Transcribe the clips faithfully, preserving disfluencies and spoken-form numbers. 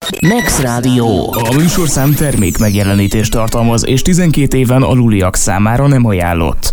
Max Rádió. A műsorszám termék megjelenítést tartalmaz, és tizenkét éven aluliak számára nem ajánlott.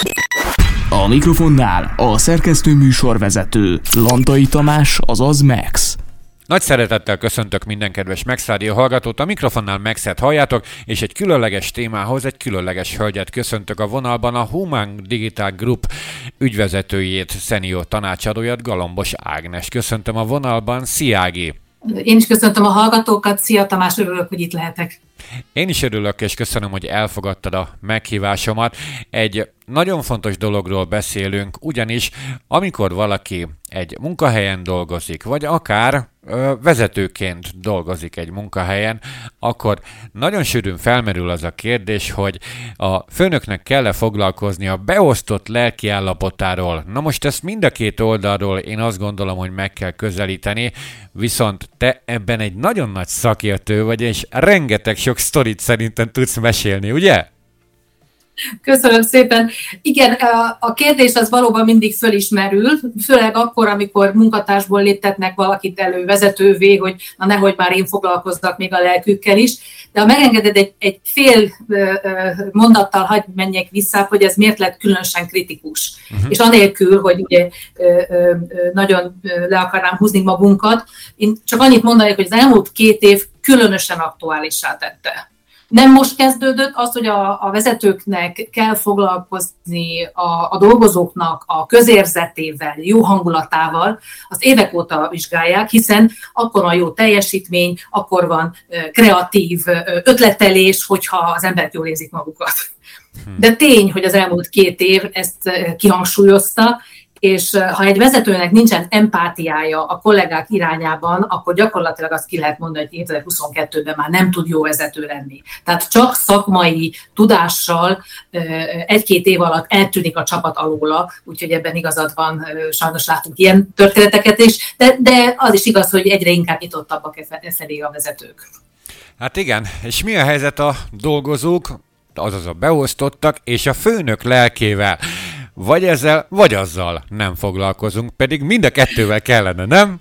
A mikrofonnál a szerkesztő műsorvezető Lantai Tamás, azaz Max. Nagy szeretettel köszöntök minden kedves Max Rádió hallgatót, a mikrofonnál Maxet halljátok, és egy különleges témához egy különleges hölgyet köszöntök a vonalban, a Human Digital Group ügyvezetőjét, szenior tanácsadóját, Galambos Ágnes. Köszöntöm a vonalban, szia Ági! Én is köszöntöm a hallgatókat, szia Tamás, örülök, hogy itt lehetek. Én is örülök, és köszönöm, hogy elfogadtad a meghívásomat. Egy nagyon fontos dologról beszélünk, ugyanis amikor valaki egy munkahelyen dolgozik, vagy akár ö, vezetőként dolgozik egy munkahelyen, akkor nagyon sűrűn felmerül az a kérdés, hogy a főnöknek kell-e foglalkozni a beosztott lelkiállapotáról. Na most ezt mind a két oldalról én azt gondolom, hogy meg kell közelíteni, viszont te ebben egy nagyon nagy szakértő vagy, és rengeteg sok sztorit szerintem tudsz mesélni, ugye? Köszönöm szépen. Igen, a kérdés az valóban mindig fölismerül, főleg akkor, amikor munkatársból léptetnek valakit elő vezetővé, hogy na nehogy már én foglalkozzak még a lelkükkel is. De ha megengeded, egy, egy fél mondattal hagyj menjek vissza, hogy ez miért lett különösen kritikus. Uh-huh. És anélkül, hogy ugye nagyon le akarnám húzni magunkat, én csak annyit mondanék, hogy az elmúlt két év különösen aktuálissá tette. Nem most kezdődött az, hogy a, a vezetőknek kell foglalkozni a, a dolgozóknak a közérzetével, jó hangulatával, azt évek óta vizsgálják, hiszen akkor van jó teljesítmény, akkor van kreatív ötletelés, hogyha az emberek jól érzik magukat. De tény, hogy az elmúlt két év ezt kihangsúlyozta, és ha egy vezetőnek nincsen empátiája a kollégák irányában, akkor gyakorlatilag azt ki lehet mondani, hogy kétezer-huszonkettőben már nem tud jó vezető lenni. Tehát csak szakmai tudással egy-két év alatt eltűnik a csapat alóla, úgyhogy ebben igazad van, sajnos látunk ilyen történeteket is, de, de az is igaz, hogy egyre inkább nyitottabbak e felé a vezetők. Hát igen, és mi a helyzet a dolgozók, azaz a beosztottak és a főnök lelkével? Vagy ezzel, vagy azzal nem foglalkozunk, pedig mind a kettővel kellene, nem?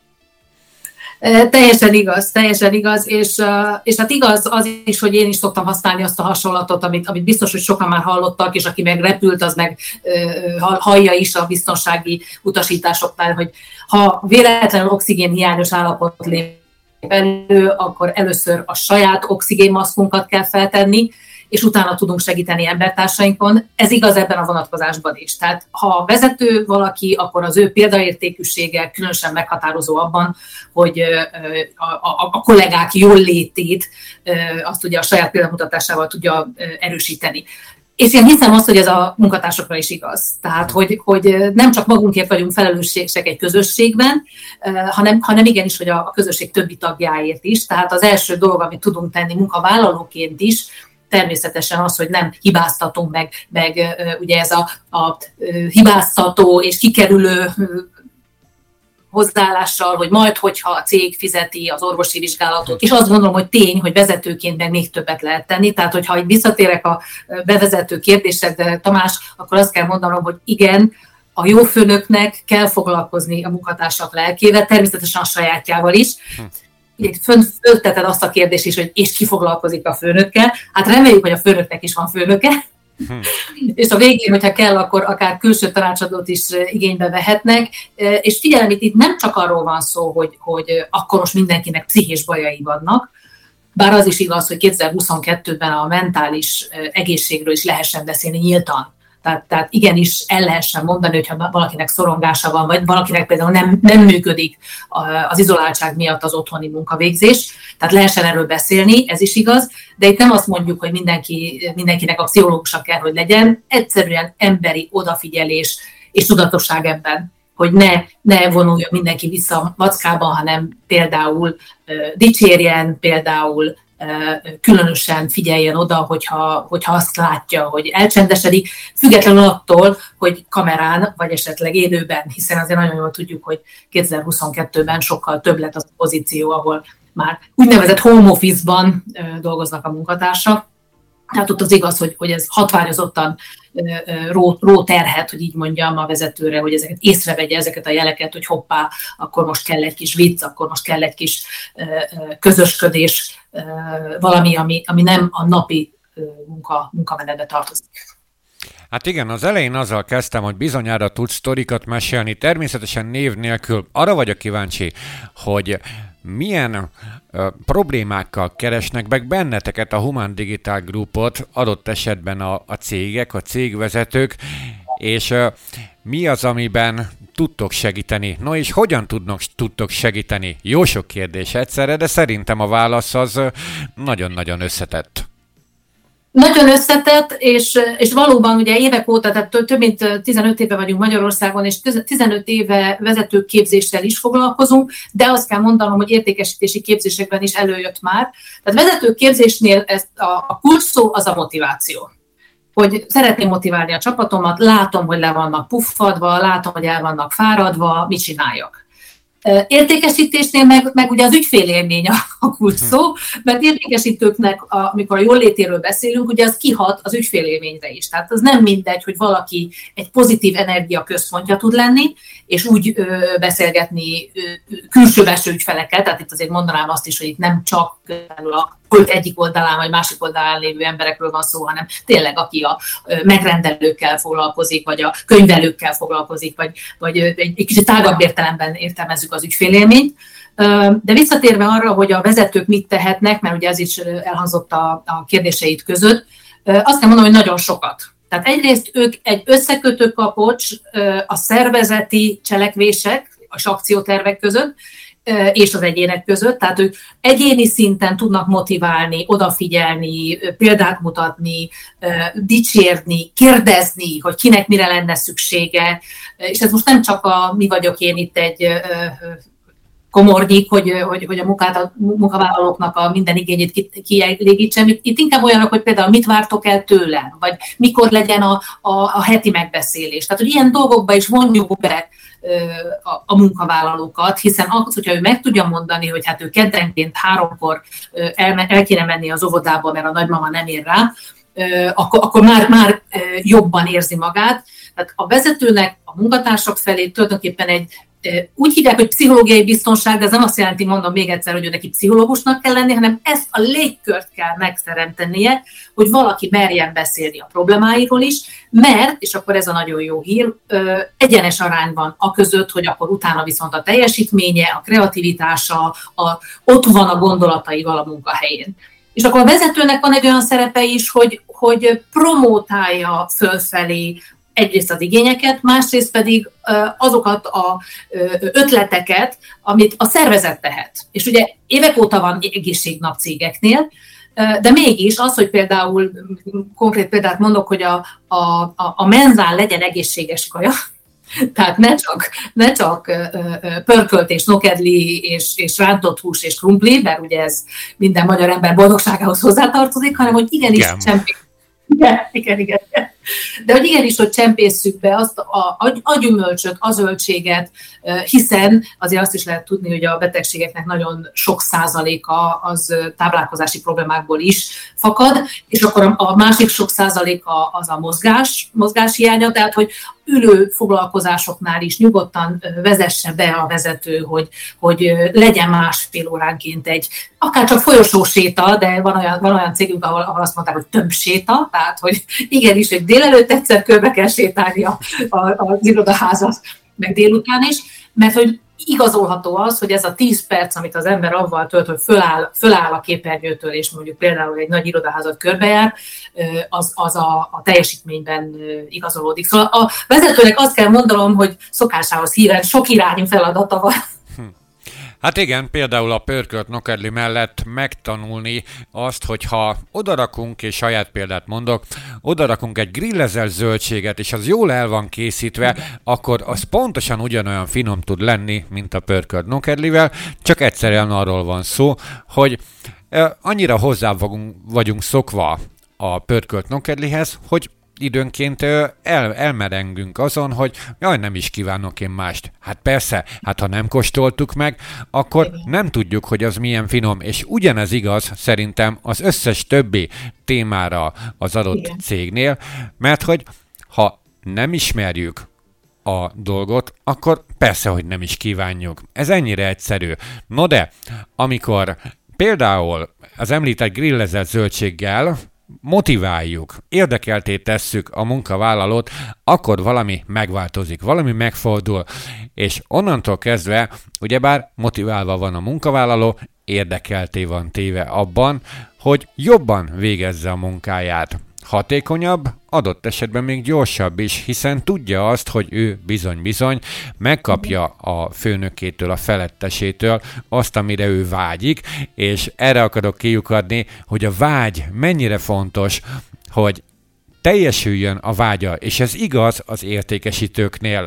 E, teljesen igaz, teljesen igaz, és, és hát igaz az is, hogy én is szoktam használni azt a hasonlatot, amit, amit biztos, hogy sokan már hallottak, és aki meg repült, az meg e, hallja is a biztonsági utasításoknál, hogy ha véletlenül oxigénhiányos állapot lép elő, akkor először a saját oxigénmaszkunkat kell feltenni, és utána tudunk segíteni embertársainkon. Ez igaz ebben a vonatkozásban is. Tehát ha vezető valaki, akkor az ő példaértékűsége különösen meghatározó abban, hogy a, a, a kollégák jól létét azt ugye a saját példamutatásával tudja erősíteni. És én hiszem azt, hogy ez a munkatársakra is igaz. Tehát, hogy, hogy nem csak magunkért vagyunk felelősségek egy közösségben, hanem, hanem igenis, hogy a közösség többi tagjáért is. Tehát az első dolog, amit tudunk tenni munkavállalóként is, természetesen az, hogy nem hibáztatunk meg, meg ugye ez a, a hibáztató és kikerülő hozzáállással, hogy majd, hogyha a cég fizeti az orvosi vizsgálatot. És azt gondolom, hogy tény, hogy vezetőként meg még többet lehet tenni. Tehát, hogyha visszatérek a bevezető kérdésedre, Tamás, akkor azt kell mondanom, hogy igen, a jó főnöknek kell foglalkozni a munkatársak lelkével, természetesen a sajátjával is. Fölteted azt a kérdést is, hogy és ki foglalkozik a főnökkel. Hát reméljük, hogy a főnöknek is van főnöke. Hmm. És a végén, hogyha kell, akkor akár külső tanácsadót is igénybe vehetnek. És figyelem, itt nem csak arról van szó, hogy, hogy akkor most mindenkinek pszichés bajai vannak, bár az is igaz, hogy kétezer-huszonkettőben a mentális egészségről is lehessen beszélni nyíltan. Tehát, tehát igenis el lehessen mondani, hogyha valakinek szorongása van, vagy valakinek például nem, nem működik az izoláltság miatt az otthoni munkavégzés. Tehát lehessen erről beszélni, ez is igaz, de itt nem azt mondjuk, hogy mindenki, mindenkinek a pszichológusa kell, hogy legyen, egyszerűen emberi odafigyelés és tudatosság ebben, hogy ne, ne vonuljon mindenki vissza a mackában, hanem például uh, dicsérjen, például különösen figyeljen oda, hogyha, hogyha azt látja, hogy elcsendesedik, függetlenül attól, hogy kamerán, vagy esetleg élőben, hiszen azért nagyon jól tudjuk, hogy kétezer-huszonkettőben sokkal több lett az a pozíció, ahol már úgynevezett home office-ban dolgoznak a munkatársak, Tehát ott az igaz, hogy, hogy ez hatványozottan ró, ró terhet, hogy így mondjam, a vezetőre, hogy ezeket észrevegye, ezeket a jeleket, hogy hoppá, akkor most kell egy kis vicc, akkor most kell egy kis közösködés, valami, ami, ami nem a napi munka, munkamenetbe tartozik. Hát igen, az elején azzal kezdtem, hogy bizonyára tudsz sztorikat mesélni, természetesen név nélkül. Arra vagyok kíváncsi, hogy milyen ö, problémákkal keresnek meg benneteket a Human Digital Groupot, adott esetben a, a cégek, a cégvezetők, és ö, mi az, amiben tudtok segíteni? No és hogyan tudnak, tudtok segíteni? Jó sok kérdés egyszerre, de szerintem a válasz az ö, nagyon-nagyon összetett. Nagyon összetett, és, és valóban ugye évek óta, tehát több mint tizenöt éve vagyunk Magyarországon, és tizenöt éve vezetőképzéssel is foglalkozunk, de azt kell mondanom, hogy értékesítési képzésekben is előjött már. Tehát vezetőképzésnél ez a, a kulcs szó az a motiváció. Hogy szeretném motiválni a csapatomat, látom, hogy le vannak puffadva, látom, hogy el vannak fáradva, mit csináljak. Értékesítésnél meg, meg ugye az ügyfélélmény a, a kulcs szó, mert értékesítőknek, a, amikor a jól létéről beszélünk, ugye az kihat az ügyfélélményre is. Tehát az nem mindegy, hogy valaki egy pozitív energia központja tud lenni, és úgy ö, beszélgetni ö, külső belső ügyfelekkel, tehát itt azért mondanám azt is, hogy itt nem csak a pult egyik oldalán vagy másik oldalán lévő emberekről van szó, hanem tényleg aki a megrendelőkkel foglalkozik, vagy a könyvelőkkel foglalkozik, vagy, vagy egy, egy kicsit tágabb értelemben értelmezzük az ügyfélélményt. De visszatérve arra, hogy a vezetők mit tehetnek, mert ugye ez is elhangzott a, a kérdéseid között, azt kell mondanom, hogy nagyon sokat. Tehát egyrészt ők egy összekötő kapocs a szervezeti cselekvések, az akciótervek között, és az egyének között, tehát ők egyéni szinten tudnak motiválni, odafigyelni, példát mutatni, dicsérni, kérdezni, hogy kinek mire lenne szüksége, és ez most nem csak a mi vagyok én itt egy komornyik, hogy, hogy, hogy a, munkát, a munkavállalóknak a minden igényét kielégítsem. Itt inkább olyanok, hogy például mit vártok el tőlem, vagy mikor legyen a, a, a heti megbeszélés. Tehát, hogy ilyen dolgokba is vonjuk be a, a munkavállalókat, hiszen az, hogyha ő meg tudja mondani, hogy hát ő keddenként háromkor el, el kéne menni az óvodába, mert a nagymama nem ér rá, akkor, akkor már, már jobban érzi magát. Tehát a vezetőnek a munkatársak felé tulajdonképpen egy úgy hívják, hogy pszichológiai biztonság, de ez nem azt jelenti, mondom még egyszer, hogy ő neki pszichológusnak kell lenni, hanem ezt a légkört kell megteremtenie, hogy valaki merjen beszélni a problémáiról is, mert, és akkor ez a nagyon jó hír, egyenes arányban a között, hogy akkor utána viszont a teljesítménye, a kreativitása, a, ott van a gondolataival a munkahelyén. És akkor a vezetőnek van egy olyan szerepe is, hogy, hogy promótálja fölfelé egyrészt az igényeket, másrészt pedig azokat az ötleteket, amit a szervezet tehet. És ugye évek óta van egészségnap cégeknél, de mégis az, hogy például, konkrét példát mondok, hogy a, a, a menzán legyen egészséges kaja, tehát ne csak, ne csak pörkölt és nokedli és, és rántott hús és krumpli, mert ugye ez minden magyar ember boldogságához hozzátartozik, hanem hogy igenis igen. csempészünk. Igen, igen, igen. De hogy igenis, hogy csempészük be azt a, a, a gyümölcsöt, a zöldséget, hiszen azért azt is lehet tudni, hogy a betegségeknek nagyon sok százaléka az táplálkozási problémákból is fakad, és akkor a másik sok százaléka az a mozgás, mozgás hiánya, tehát hogy ülő foglalkozásoknál is nyugodtan vezesse be a vezető, hogy, hogy legyen másfél óránként egy, akár csak folyosóséta, de van olyan, van olyan cégünk, ahol, ahol azt mondták, hogy tömbséta, tehát hogy igenis, hogy délelőtt egyszer körbe kell sétálni a, a, az irodaházat, meg délután is, mert hogy igazolható az, hogy ez a tíz perc, amit az ember avval tölt, hogy föláll, föláll a képernyőtől, és mondjuk például egy nagy irodaházat körbejár, az, az a, a teljesítményben igazolódik. Szóval a vezetőnek azt kell mondanom, hogy szokásához híven sok irányú feladata van. Hát igen, például a pörkölt nokedli mellett megtanulni azt, hogyha odarakunk, és saját példát mondok, odarakunk egy grillezelt zöldséget, és az jól el van készítve, akkor az pontosan ugyanolyan finom tud lenni, mint a pörkölt nokedlivel, csak egyszerűen arról van szó, hogy annyira hozzá vagyunk szokva a pörkölt nokedlihez, hogy időnként el, elmerengünk azon, hogy jaj, nem is kívánok én mást. Hát persze, hát ha nem kóstoltuk meg, akkor nem tudjuk, hogy az milyen finom, és ugyanez igaz szerintem az összes többi témára az adott Igen. cégnél, mert hogy ha nem ismerjük a dolgot, akkor persze, hogy nem is kívánjuk. Ez ennyire egyszerű. No de, amikor például az említett grillezett zöldséggel motiváljuk, érdekelté tesszük a munkavállalót, akkor valami megváltozik, valami megfordul, és onnantól kezdve, ugyebár motiválva van a munkavállaló, érdekelté van téve abban, hogy jobban végezze a munkáját. Hatékonyabb, adott esetben még gyorsabb is, hiszen tudja azt, hogy ő bizony-bizony megkapja a főnökétől, a felettesétől azt, amire ő vágyik, és erre akarok kiukadni, hogy a vágy mennyire fontos, hogy teljesüljön a vágya, és ez igaz az értékesítőknél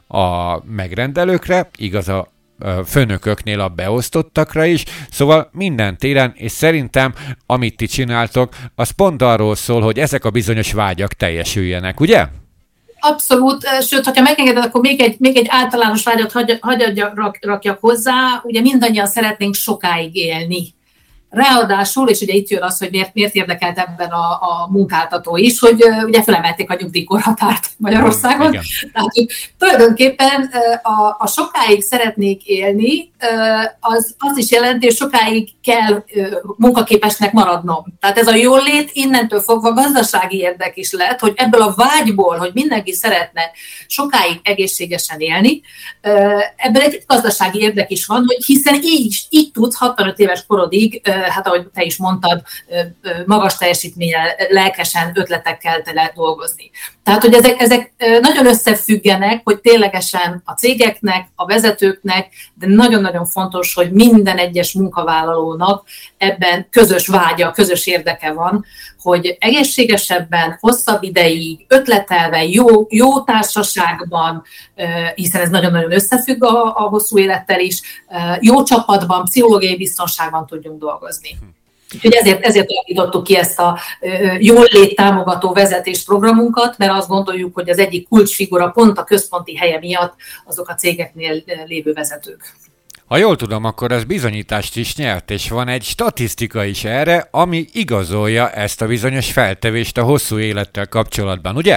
a megrendelőkre, igaz a főnököknél a beosztottakra is, szóval minden téren, és szerintem, amit ti csináltok, az pont arról szól, hogy ezek a bizonyos vágyak teljesüljenek, ugye? Abszolút, sőt, ha megengeded, akkor még egy, még egy általános vágyat hagy, hagyjak, rakjak hozzá, ugye mindannyian szeretnénk sokáig élni. Ráadásul, és ugye itt jön az, hogy miért, miért érdekelt ebben a, a munkáltató is, hogy uh, ugye felemelték a nyugdíjkorhatárt Magyarországon. Igen. Tehát tulajdonképpen uh, a, a sokáig szeretnék élni, uh, az azt is jelenti, hogy sokáig kell uh, munkaképesnek maradnom. Tehát ez a jólét innentől fogva gazdasági érdek is lett, hogy ebből a vágyból, hogy mindenki szeretne sokáig egészségesen élni, uh, ebből egy gazdasági érdek is van, hogy hiszen így, így tudsz hatvanöt éves korodig uh, hát ahogy te is mondtad, magas teljesítménnyel, lelkesen, ötletekkel tele dolgozni. Tehát, hogy ezek, ezek nagyon összefüggenek, hogy ténylegesen a cégeknek, a vezetőknek, de nagyon-nagyon fontos, hogy minden egyes munkavállalónak ebben közös vágya, közös érdeke van, hogy egészségesebben, hosszabb ideig, ötletelve, jó, jó társaságban, hiszen ez nagyon-nagyon összefügg a, a hosszú élettel is, jó csapatban, pszichológiai biztonságban tudjunk dolgozni. Úgyhogy ezért, ezért alakítottuk ki ezt a jól lét támogató vezetésprogramunkat, mert azt gondoljuk, hogy az egyik kulcsfigura pont a központi helye miatt azok a cégeknél lévő vezetők. Ha jól tudom, akkor ez bizonyítást is nyert, és van egy statisztika is erre, ami igazolja ezt a bizonyos feltevést a hosszú élettel kapcsolatban, ugye?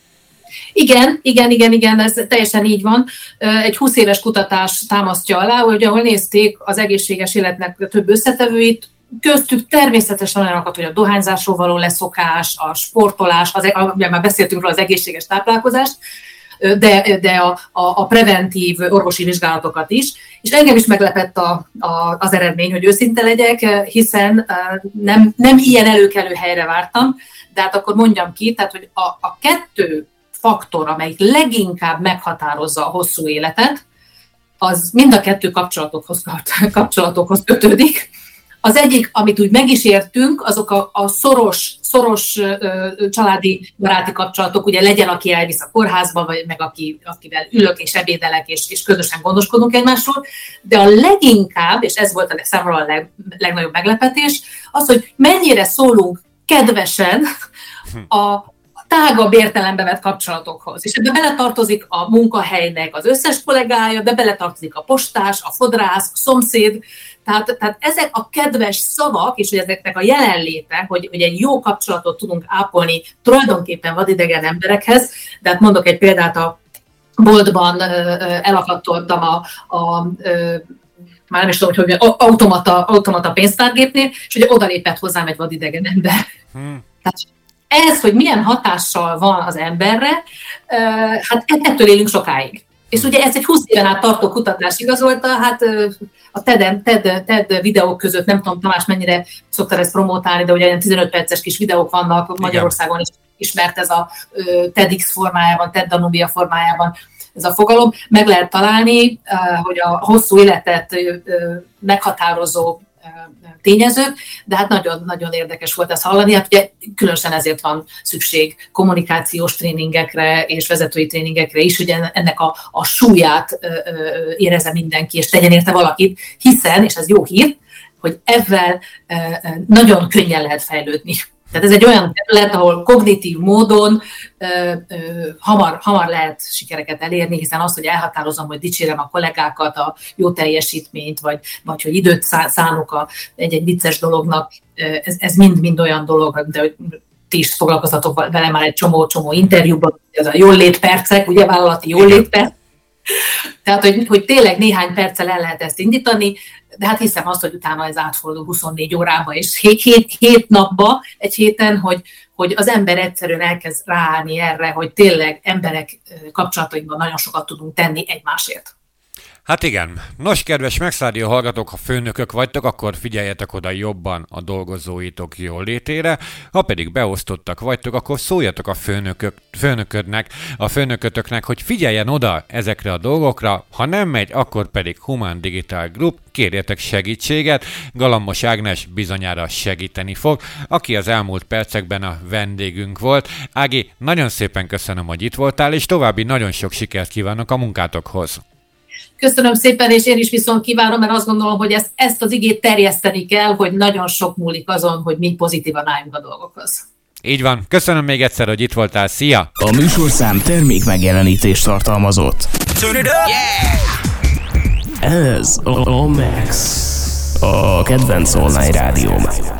Igen, igen, igen, igen, ez teljesen így van. Egy húsz éves kutatás támasztja alá, hogy ahol nézték az egészséges életnek több összetevőit, köztük természetesen olyanokat, hogy a dohányzásról való leszokás, a sportolás, az, ugye már beszéltünk róla az egészséges táplálkozást, de, de a, a, a preventív orvosi vizsgálatokat is. És engem is meglepett a, a, az eredmény, hogy őszinte legyek, hiszen nem, nem ilyen előkelő helyre vártam, de hát akkor mondjam ki, tehát hogy a, a kettő faktor, amelyik leginkább meghatározza a hosszú életet, az mind a kettő kapcsolatokhoz, kapcsolatokhoz kötődik. Az egyik, amit úgy meg is értünk, azok a, a szoros, szoros ö, családi baráti kapcsolatok, ugye legyen, aki elvisz a kórházba, vagy meg aki, akivel ülök és ebédelek, és, és közösen gondoskodunk egymásról, de a leginkább, és ez volt a számomra a leg, legnagyobb meglepetés, az, hogy mennyire szólunk kedvesen a tágabb értelembe vett kapcsolatokhoz. És ebbe beletartozik a munkahelynek az összes kollégája, de beletartozik a postás, a fodrász, a szomszéd. Tehát, tehát ezek a kedves szavak, és hogy ezeknek a jelenléte, hogy, hogy egy jó kapcsolatot tudunk ápolni tulajdonképpen vadidegen emberekhez, de hát mondok egy példát, a boltban elakadtoltam a, a, a már nem is tudom, hogy automata, automata pénztárgépnél, és ugye odalépett hozzám egy vadidegen ember. Hmm. Tehát ez, hogy milyen hatással van az emberre, hát ettől élünk sokáig. És ugye ez egy húsz éven át tartó kutatás igazolta, hát a TED, TED, TED videók között, nem tudom, Tamás mennyire szoktál ezt promotálni, de ugye ilyen tizenöt perces kis videók vannak, Magyarországon is ismert ez a TEDx formájában, TED Danubia formájában ez a fogalom. Meg lehet találni, hogy a hosszú életet meghatározó tényezők, de hát nagyon-nagyon érdekes volt ezt hallani, hát ugye különösen ezért van szükség kommunikációs tréningekre és vezetői tréningekre is, hogy ennek a, a súlyát ö, ö, érezze mindenki, és tegyen érte valakit, hiszen, és ez jó hír, hogy ezzel ö, nagyon könnyen lehet fejlődni. Tehát ez egy olyan terület, ahol kognitív módon ö, ö, hamar, hamar lehet sikereket elérni, hiszen az, hogy elhatározom, hogy dicsérem a kollégákat, a jó teljesítményt, vagy, vagy hogy időt szánok a, egy-egy vicces dolognak, ez, ez mind-mind olyan dolog, de ti is foglalkoztatok vele már egy csomó-csomó interjúban, ez a jóllétpercek, ugye vállalati jóllétperc. Tehát, hogy, hogy tényleg néhány perccel el lehet ezt indítani, de hát hiszem azt, hogy utána ez átfordul huszonnégy órába és hét napba egy héten, hogy, hogy az ember egyszerűen elkezd ráállni erre, hogy tényleg emberek kapcsolatainkban nagyon sokat tudunk tenni egymásért. Hát igen. Nos, kedves Megszárdió hallgatók, ha főnökök vagytok, akkor figyeljetek oda jobban a dolgozóitok jólétére. Ha pedig beosztottak vagytok, akkor szóljatok a főnökök, főnöködnek, a főnökötöknek, hogy figyeljen oda ezekre a dolgokra. Ha nem megy, akkor pedig Human Digital Group, kérjetek segítséget. Galambos Ágnes bizonyára segíteni fog, aki az elmúlt percekben a vendégünk volt. Ági, nagyon szépen köszönöm, hogy itt voltál, és további nagyon sok sikert kívánok a munkátokhoz. Köszönöm szépen, és én is viszont kívánom, mert azt gondolom, hogy ezt, ezt az igét terjeszteni kell, hogy nagyon sok múlik azon, hogy mi pozitívan álljunk a dolgokhoz. Így van. Köszönöm még egyszer, hogy itt voltál. Szia! A műsorszám termék megjelenítést tartalmazott. Ez a Max, a kedvenc online rádióm.